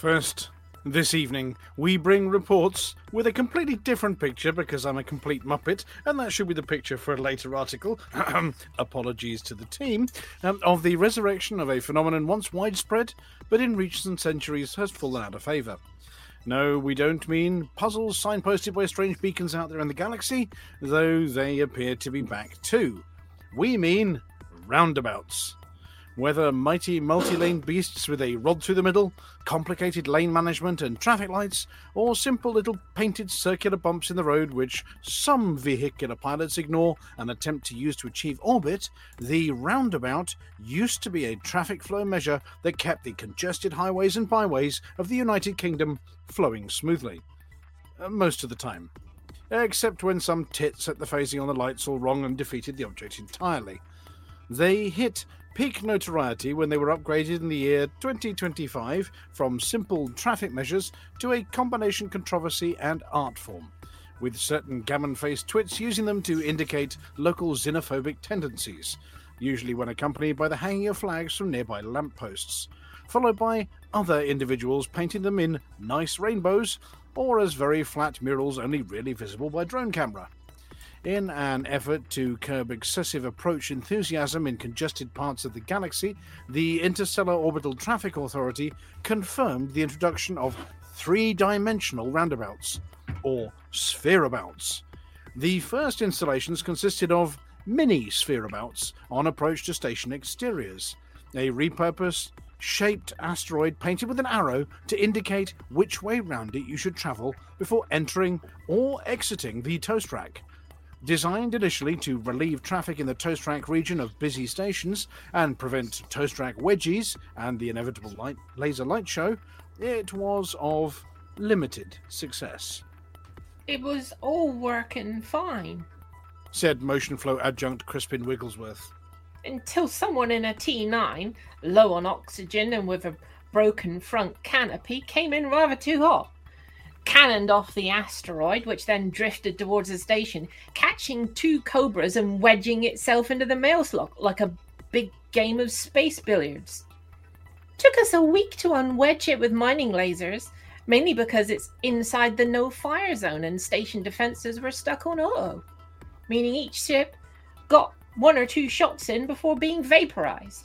First, this evening, we bring reports with a completely different picture because I'm a complete muppet, and that should be the picture for a later article. Apologies to the team. Of the resurrection of a phenomenon once widespread, but in recent centuries has fallen out of favour. No, we don't mean puzzles signposted by strange beacons out there in the galaxy, though they appear to be back too. We mean roundabouts. Whether mighty multi-lane beasts with a rod through the middle, complicated lane management and traffic lights, or simple little painted circular bumps in the road which some vehicular pilots ignore and attempt to use to achieve orbit, the roundabout used to be a traffic flow measure that kept the congested highways and byways of the United Kingdom flowing smoothly. Most of the time. Except when some tit set the phasing on the lights all wrong and defeated the object entirely. They hit peak notoriety when they were upgraded in the year 2025 from simple traffic measures to a combination controversy and art form, with certain gammon-faced twits using them to indicate local xenophobic tendencies, usually when accompanied by the hanging of flags from nearby lampposts, followed by other individuals painting them in nice rainbows or as very flat murals only really visible by drone camera. In an effort to curb excessive approach enthusiasm in congested parts of the galaxy, the Interstellar Orbital Traffic Authority confirmed the introduction of three-dimensional roundabouts, or sphereabouts. The first installations consisted of mini-sphereabouts on approach to station exteriors, a repurposed, shaped asteroid painted with an arrow to indicate which way round it you should travel before entering or exiting the toast rack. Designed initially to relieve traffic in the toast rack region of busy stations and prevent toast rack wedgies and the inevitable laser light show, it was of limited success. It was all working fine, said Motion Flow adjunct Crispin Wigglesworth. Until someone in a T9, low on oxygen and with a broken front canopy, came in rather too hot. Cannoned off the asteroid, which then drifted towards the station, catching two cobras and wedging itself into the mail slot like a big game of space billiards. Took us a week to unwedge it with mining lasers, mainly because it's inside the no-fire zone and station defenses were stuck on auto, meaning each ship got one or two shots in before being vaporized.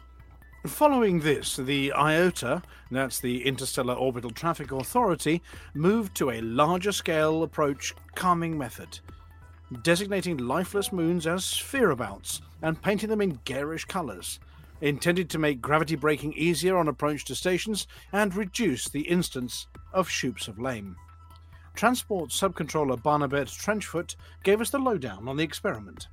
Following this, the IOTA, that's the Interstellar Orbital Traffic Authority, moved to a larger-scale approach calming method, designating lifeless moons as sphereabouts and painting them in garish colours, intended to make gravity braking easier on approach to stations and reduce the instance of shoops of lame. Transport Subcontroller Barnabette Trenchfoot gave us the lowdown on the experiment.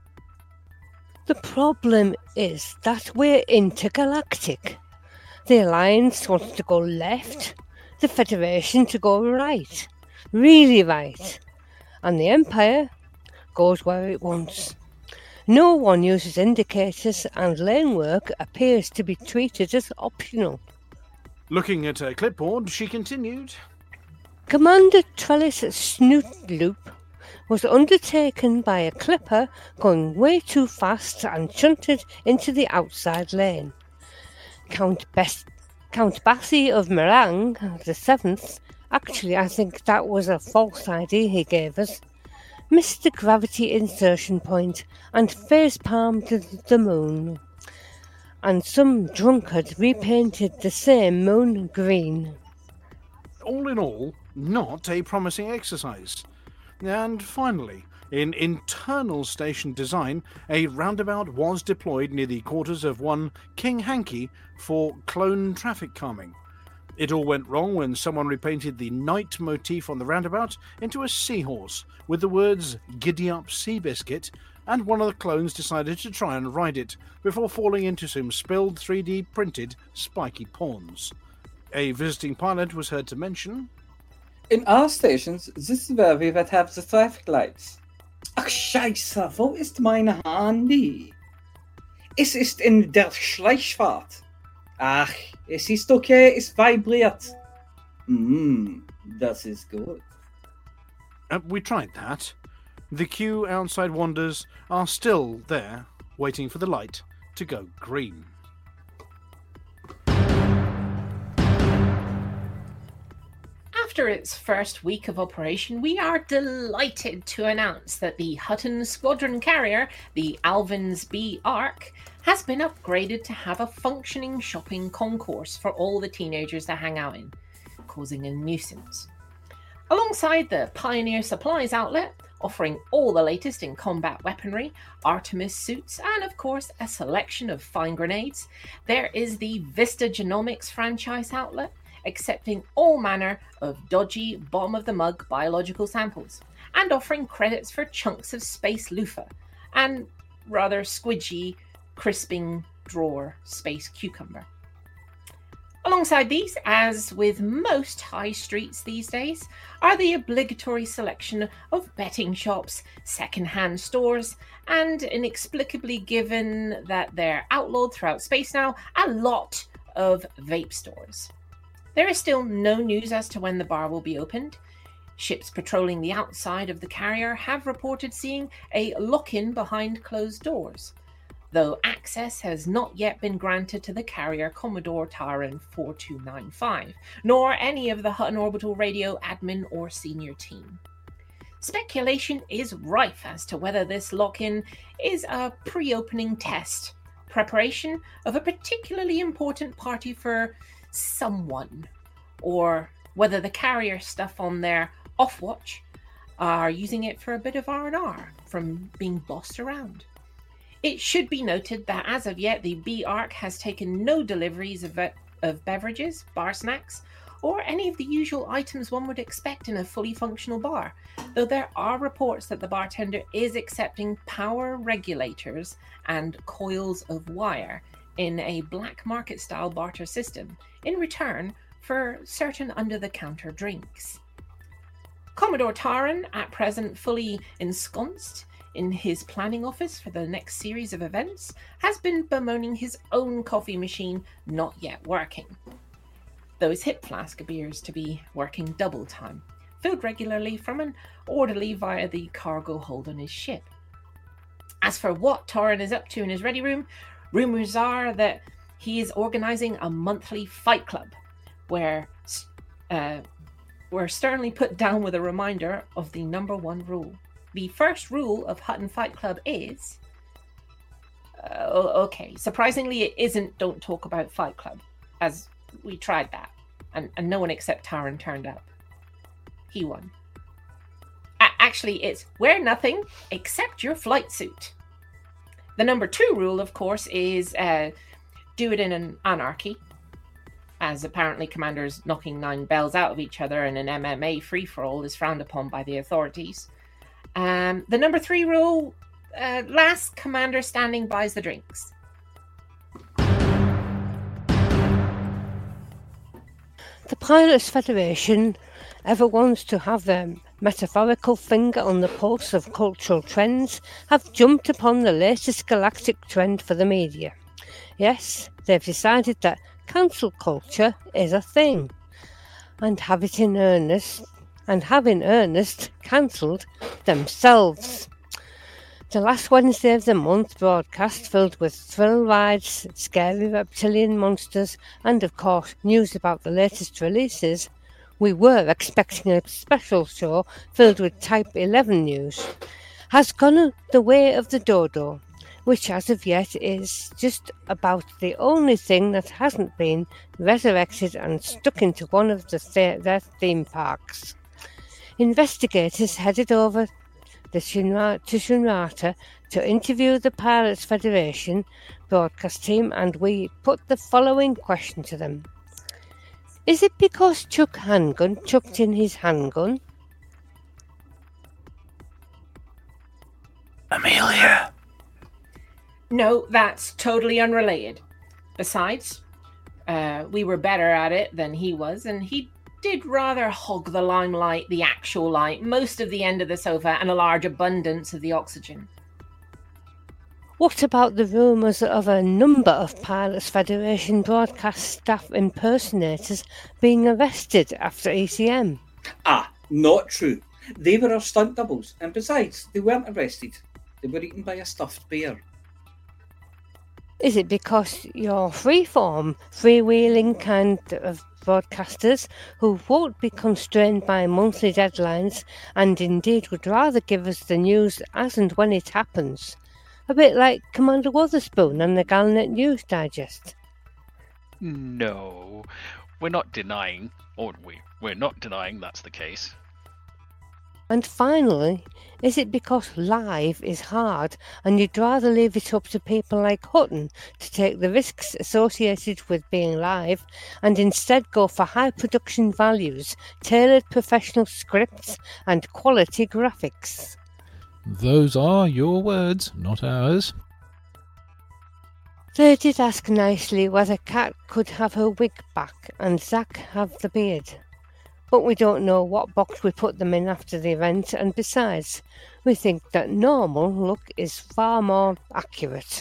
The problem is that we're intergalactic. The Alliance wants to go left, the Federation to go right, really right, and the Empire goes where it wants. No one uses indicators and lane work appears to be treated as optional. Looking at her clipboard, she continued, Commander Trellis Snoot Loop was undertaken by a clipper going way too fast and shunted into the outside lane. Count Bassi of Meringue, the 7th, actually I think that was a false ID he gave us, missed the gravity insertion point and face-palmed the moon. And some drunkard repainted the same moon green. All in all, not a promising exercise. And finally, in internal station design, a roundabout was deployed near the quarters of one King Hankey for clone traffic calming. It all went wrong when someone repainted the night motif on the roundabout into a seahorse with the words "Giddy Up Seabiscuit," and one of the clones decided to try and ride it before falling into some spilled 3D printed spiky pawns. A visiting pilot was heard to mention, In our stations, this is where we would have the traffic lights. Ach scheiße, wo ist meine Handy? Es ist in der Schleichfahrt. Ach, es ist okay, es vibriert. Das ist gut. We tried that. The queue outside Wanders are still there, waiting for the light to go green. After its first week of operation, we are delighted to announce that the Hutton Squadron carrier, the Alvin's B Ark, has been upgraded to have a functioning shopping concourse for all the teenagers to hang out in, causing a nuisance. Alongside the Pioneer Supplies outlet, offering all the latest in combat weaponry, Artemis suits, and of course a selection of fine grenades, there is the Vista Genomics franchise outlet, accepting all manner of dodgy, bottom-of-the-mug biological samples, and offering credits for chunks of space loofah, and rather squidgy, crisping drawer space cucumber. Alongside these, as with most high streets these days, are the obligatory selection of betting shops, second-hand stores, and inexplicably, given that they're outlawed throughout space now, a lot of vape stores. There is still no news as to when the bar will be opened. Ships patrolling the outside of the carrier have reported seeing a lock-in behind closed doors, though access has not yet been granted to the carrier Commodore Taran 4295, nor any of the Hutton Orbital Radio admin or senior team. Speculation is rife as to whether this lock-in is a pre-opening test, preparation of a particularly important party for someone, or whether the carrier stuff on their off-watch are using it for a bit of R&R from being bossed around. It should be noted that as of yet, the B Ark has taken no deliveries of beverages, bar snacks, or any of the usual items one would expect in a fully functional bar, though there are reports that the bartender is accepting power regulators and coils of wire in a black market style barter system in return for certain under-the-counter drinks. Commodore Taran, at present fully ensconced in his planning office for the next series of events, has been bemoaning his own coffee machine not yet working, though his hip flask appears to be working double time, filled regularly from an orderly via the cargo hold on his ship. As for what Taran is up to in his ready room, rumours are that he is organising a monthly fight club where we're sternly put down with a reminder of the number one rule. The first rule of Hutton Fight Club is... okay, surprisingly it isn't don't talk about Fight Club, as we tried that, and no one except Taran turned up. He won. Actually, it's wear nothing except your flight suit. The number two rule, of course, is do it in an anarchy, as apparently commanders knocking 9 bells out of each other in an MMA free-for-all is frowned upon by the authorities. The number 3 rule, last commander standing buys the drinks. The Pilots Federation ever wants to have their metaphorical finger on the pulse of cultural trends, have jumped upon the latest galactic trend for the media. Yes, they've decided that cancel culture is a thing, and have in earnest cancelled themselves. The last Wednesday of the month broadcast, filled with thrill rides, scary reptilian monsters, and of course news about the latest releases, we were expecting a special show filled with Type 11 news, has gone the way of the dodo, which as of yet is just about the only thing that hasn't been resurrected and stuck into one of their theme parks. Investigators headed over to Shinrata to interview the Pilots Federation broadcast team, and we put the following question to them. Is it because Chuck Handgun chucked in his handgun? Amelia? No, that's totally unrelated. Besides, we were better at it than he was, and he did rather hog the limelight, the actual light, most of the end of the sofa, and a large abundance of the oxygen. What about the rumours of a number of Pilots Federation broadcast staff impersonators being arrested after ECM? Not true. They were our stunt doubles, and besides, they weren't arrested. They were eaten by a stuffed bear. Is it because your freeform, freewheeling kind of broadcasters who won't be constrained by monthly deadlines and indeed would rather give us the news as and when it happens. A bit like Commander Wotherspoon and the Galnet News Digest. No, we're not denying that's the case. And finally, is it because live is hard and you'd rather leave it up to people like Hutton to take the risks associated with being live and instead go for high production values, tailored professional scripts and quality graphics? Those are your words, not ours. They did ask nicely whether Kat could have her wig back and Zack have the beard. But we don't know what box we put them in after the event, and besides, we think that normal look is far more accurate.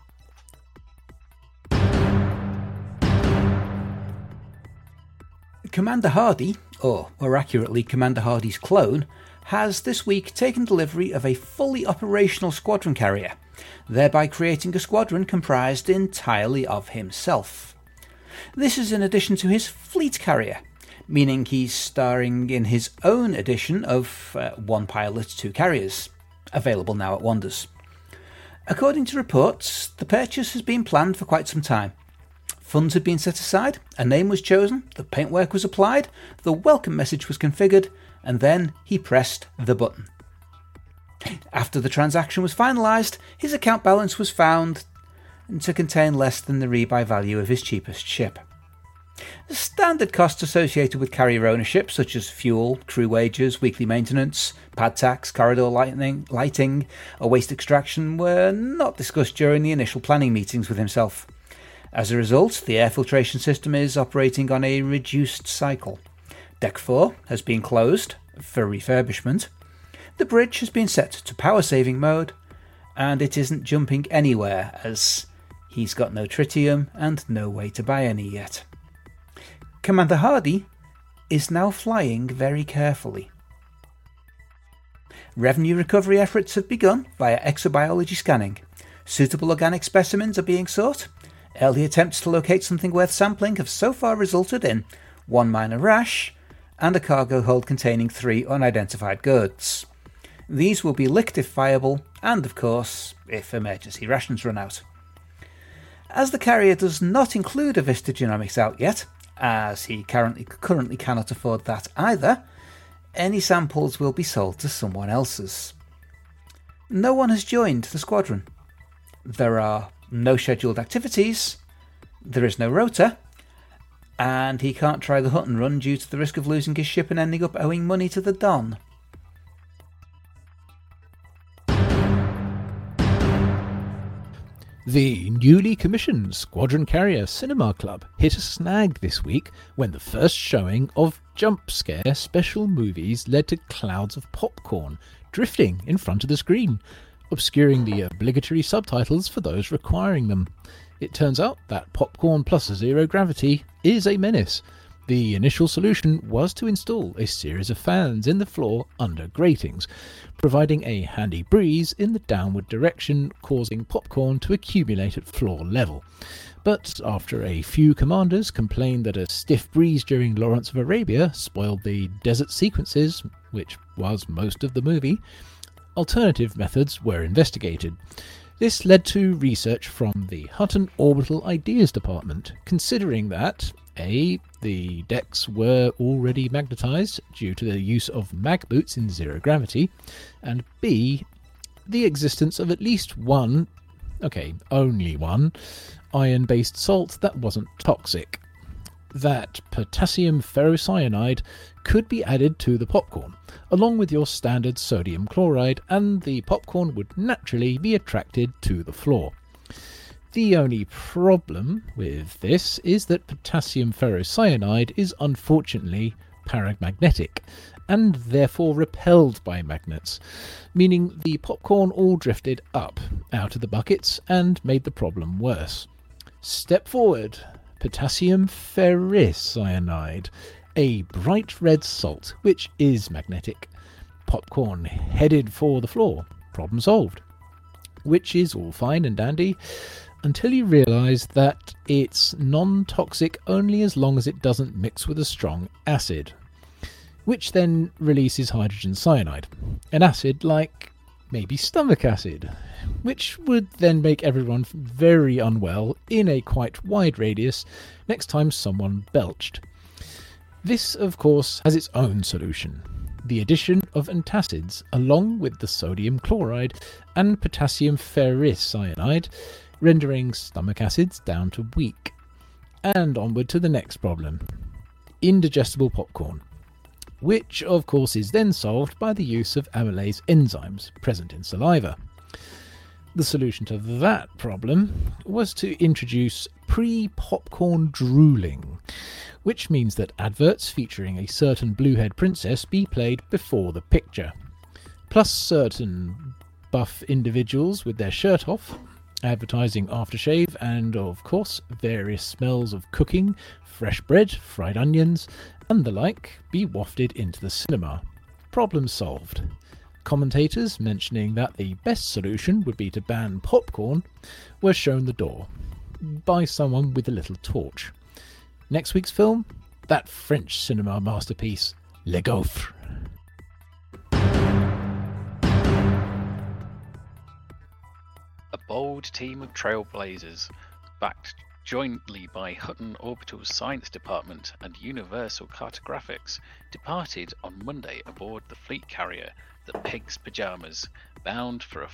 Commander Hardy, or more accurately Commander Hardy's clone, has this week taken delivery of a fully operational squadron carrier, thereby creating a squadron comprised entirely of himself. This is in addition to his fleet carrier, meaning he's starring in his own edition of One Pilot, Two Carriers, available now at Wonders. According to reports, the purchase has been planned for quite some time. Funds had been set aside, a name was chosen, the paintwork was applied, the welcome message was configured, and then he pressed the button. After the transaction was finalised, his account balance was found to contain less than the rebuy value of his cheapest ship. The standard costs associated with carrier ownership, such as fuel, crew wages, weekly maintenance, pad tax, corridor lighting, or waste extraction, were not discussed during the initial planning meetings with himself. As a result, the air filtration system is operating on a reduced cycle. Deck 4 has been closed for refurbishment, the bridge has been set to power-saving mode, and it isn't jumping anywhere as he's got no tritium and no way to buy any yet. Commander Hardy is now flying very carefully. Revenue recovery efforts have begun via exobiology scanning. Suitable organic specimens are being sought. Early attempts to locate something worth sampling have so far resulted in one minor rash and a cargo hold containing 3 unidentified goods. These will be licked if viable, and of course, if emergency rations run out. As the carrier does not include a Vista Genomics out yet, as he currently cannot afford that either, any samples will be sold to someone else's. No one has joined the squadron. There are no scheduled activities, there is no rota, and he can't try the Hutton run due to the risk of losing his ship and ending up owing money to the Don. The newly commissioned Squadron Carrier Cinema Club hit a snag this week when the first showing of jump scare special movies led to clouds of popcorn drifting in front of the screen, obscuring the obligatory subtitles for those requiring them. It turns out that popcorn plus zero gravity is a menace. The initial solution was to install a series of fans in the floor under gratings, providing a handy breeze in the downward direction, causing popcorn to accumulate at floor level. But after a few commanders complained that a stiff breeze during Lawrence of Arabia spoiled the desert sequences, which was most of the movie, alternative methods were investigated. This led to research from the Hutton Orbital Ideas Department, considering that A. the decks were already magnetised due to the use of mag boots in zero gravity, and B. the existence of at least one, only one, iron-based salt that wasn't toxic. That potassium ferrocyanide could be added to the popcorn, along with your standard sodium chloride, and the popcorn would naturally be attracted to the floor. The only problem with this is that potassium ferrocyanide is unfortunately paramagnetic, and therefore repelled by magnets, meaning the popcorn all drifted up out of the buckets and made the problem worse. Step forward. Potassium ferricyanide, a bright red salt which is magnetic. Popcorn headed for the floor. Problem solved. Which is all fine and dandy until you realise that it's non-toxic only as long as it doesn't mix with a strong acid, which then releases hydrogen cyanide, an acid like maybe stomach acid, which would then make everyone very unwell in a quite wide radius next time someone belched. This, of course, has its own solution. The addition of antacids along with the sodium chloride and potassium ferricyanide, rendering stomach acids down to weak. And onward to the next problem, indigestible popcorn, which of course is then solved by the use of amylase enzymes present in saliva. The solution to that problem was to introduce pre-popcorn drooling, which means that adverts featuring a certain bluehead princess be played before the picture, plus certain buff individuals with their shirt off, advertising aftershave, and of course various smells of cooking, fresh bread, fried onions, and the like be wafted into the cinema. Problem solved. Commentators mentioning that the best solution would be to ban popcorn were shown the door by someone with a little torch. Next week's film, that French cinema masterpiece, Le Gaufre. A bold team of trailblazers, backed jointly by Hutton Orbital's Science Department and Universal Cartographics, departed on Monday aboard the fleet carrier, the Pig's Pyjamas, bound for a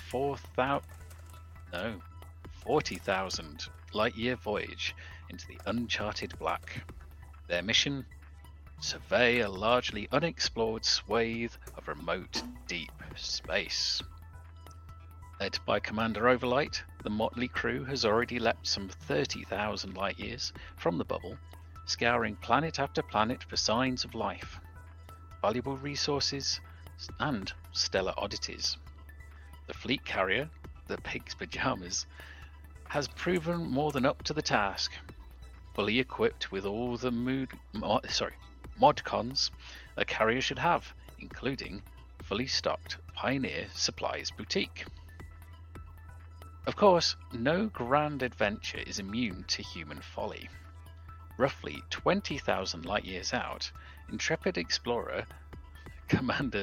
40,000 light-year voyage into the uncharted black. Their mission? Survey a largely unexplored swathe of remote, deep space. Led by Commander Overlight, the motley crew has already leapt some 30,000 light-years from the bubble, scouring planet after planet for signs of life, valuable resources, and stellar oddities. The fleet carrier, the Pig's Pyjamas, has proven more than up to the task. Fully equipped with all the modcons a carrier should have, including fully stocked Pioneer Supplies boutique. Of course, no grand adventure is immune to human folly. Roughly 20,000 light-years out, intrepid explorer Commander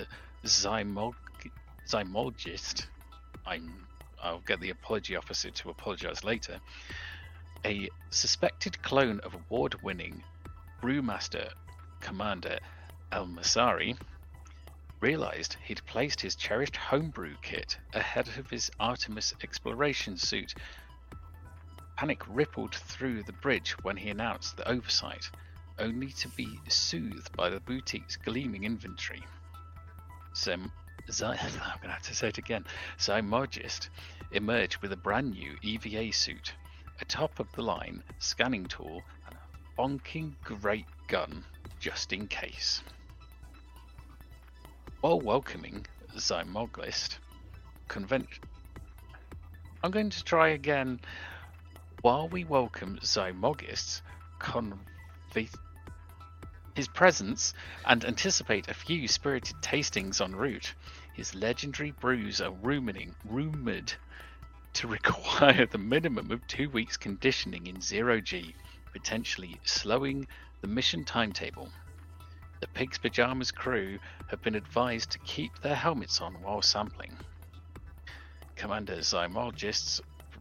Zymologist, I'll get the apology officer to apologise later, a suspected clone of award-winning brewmaster Commander El-Masari, realised he'd placed his cherished homebrew kit ahead of his Artemis exploration suit. Panic rippled through the bridge when he announced the oversight, only to be soothed by the boutique's gleaming inventory. I'm going to have to say it again. Zymologist emerged with a brand new EVA suit, a top-of-the-line scanning tool, and a bonking great gun, just in case. While welcoming Zymologist convention, I'm going to try again. While we welcome Zymologist's his presence and anticipate a few spirited tastings en route, his legendary brews are rumoured to require the minimum of 2 weeks conditioning in 0G, potentially slowing the mission timetable. The Pig's Pyjamas crew have been advised to keep their helmets on while sampling. Commander Zymologist's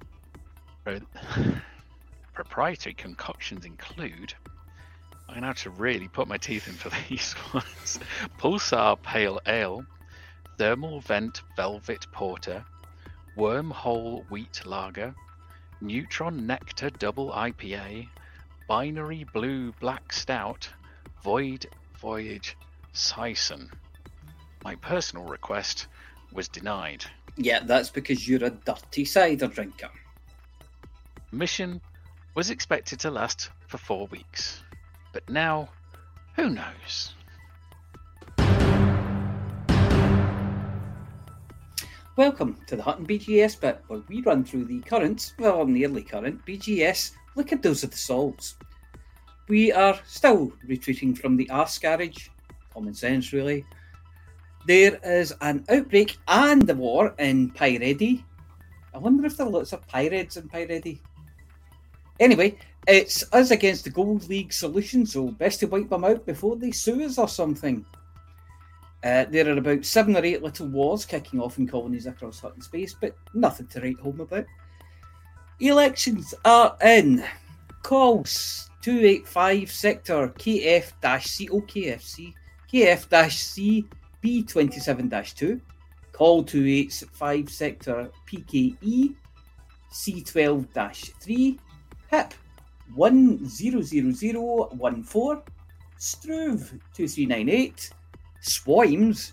proprietary concoctions include, I'm going to have to really put my teeth in for these ones, Pulsar Pale Ale, Thermal Vent Velvet Porter, Wormhole Wheat Lager, Neutron Nectar Double IPA, Binary Blue Black Stout, Void Voyage Sison. My personal request was denied. Yeah, that's because you're a dirty cider drinker. Mission was expected to last for 4 weeks, but now, who knows? Welcome to the Hutton BGS bit, where we run through the current, well, nearly current, BGS Lickados of the Souls. We are still retreating from the arse garage. Common sense, really. There is an outbreak and a war in Pyredi. I wonder if there are lots of Pyreds in Pyredi. Anyway, it's us against the Gold League Solutions, so best to wipe them out before they sue us or something. There are about 7 or 8 little wars kicking off in colonies across Hutton space, but nothing to write home about. Elections are in. Calls 285 sector KF-C OKFC, KF-C B27-2. Call 285 sector PKE C12-3. HIP 100014. Struve 2398. Swimes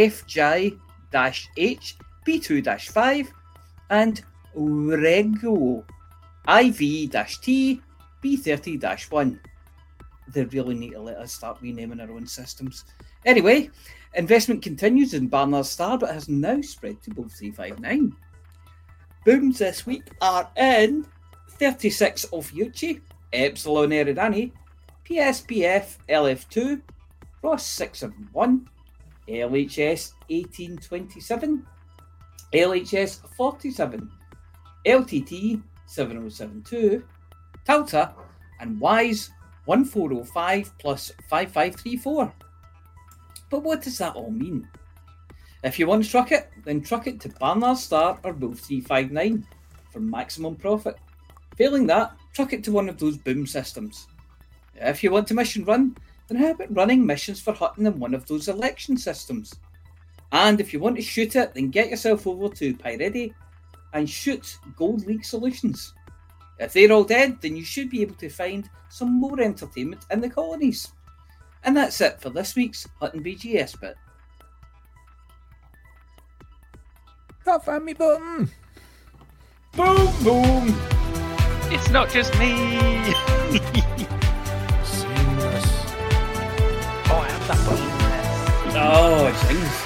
FJ-H B2-5 and Rego IV-T B30-1. They really need to let us start renaming our own systems. Anyway, investment continues in Barnard's Star, but has now spread to both 359. Booms this week are in 36 Ophiuchi, Epsilon Eridani, PSPF LF2, Ross 671, LHS 1827, LHS 47, LTT 7072, Tauta, and WISE 1405 plus 5534. But what does that all mean? If you want to truck it, then truck it to Barnard Star or Bull 359 for maximum profit. Failing that, truck it to one of those boom systems. If you want to mission run, then how about running missions for Hutton in one of those election systems? And if you want to shoot it, then get yourself over to Pyretti and shoot Gold League Solutions. If they're all dead, then you should be able to find some more entertainment in the colonies. And that's it for this week's Hutton BGS bit. Can't find me button. Boom, boom! It's not just me! Seamless. Oh, I have that button. Oh, it sings.